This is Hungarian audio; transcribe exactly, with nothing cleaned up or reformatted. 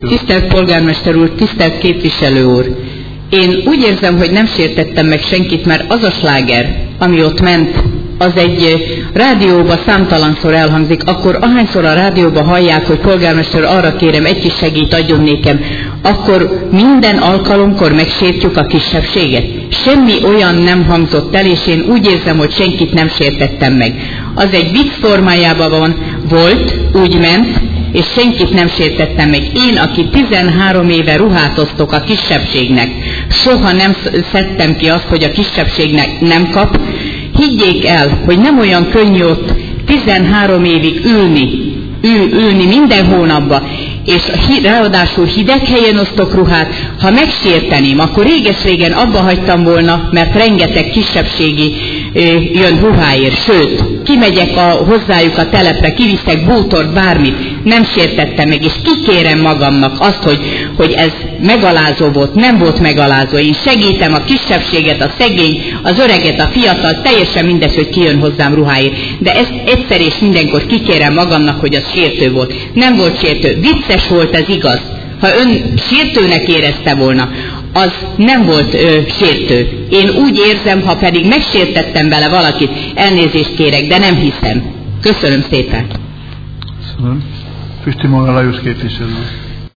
Tisztelt polgármester úr, tisztelt képviselő úr! Én úgy érzem, hogy nem sértettem meg senkit, mert az a sláger, ami ott ment, az egy rádióba számtalanszor elhangzik, akkor ahányszor a rádióba hallják, hogy polgármester, arra kérem, egy kis segít adjon nékem, akkor minden alkalomkor megsértjük a kisebbséget. Semmi olyan nem hangzott el, és én úgy érzem, hogy senkit nem sértettem meg. Az egy vicc formájában van, volt, úgy ment, és senkit nem sértettem meg. Én, aki tizenhárom éve ruhát osztok a kisebbségnek, soha nem szedtem ki azt, hogy a kisebbségnek nem kap. Higgyék el, hogy nem olyan könnyű ott tizenhárom évig ülni, ül, ülni minden hónapban, és ráadásul hideg helyen osztok ruhát. Ha megsérteném, akkor réges-régen abba hagytam volna, mert rengeteg kisebbségi ö, jön ruháért. Sőt, kimegyek a, hozzájuk a telepre, kiviszek bútort, bármit, nem sértettem meg, és kikérem magamnak azt, hogy, hogy ez megalázó volt, nem volt megalázó. Én segítem a kisebbséget, a szegény, az öreget, a fiatal, teljesen mindegy, hogy ki jön hozzám ruháért. De ezt egyszer és mindenkor kikérem magamnak, hogy az sértő volt. Nem volt sértő, vicces volt, ez igaz. Ha ön sértőnek érezte volna, az nem volt ö, sértő. Én úgy érzem, ha pedig megsértettem vele valakit, elnézést kérek, de nem hiszem. Köszönöm szépen. Köszönöm. Füstimoly Lajos képviselő.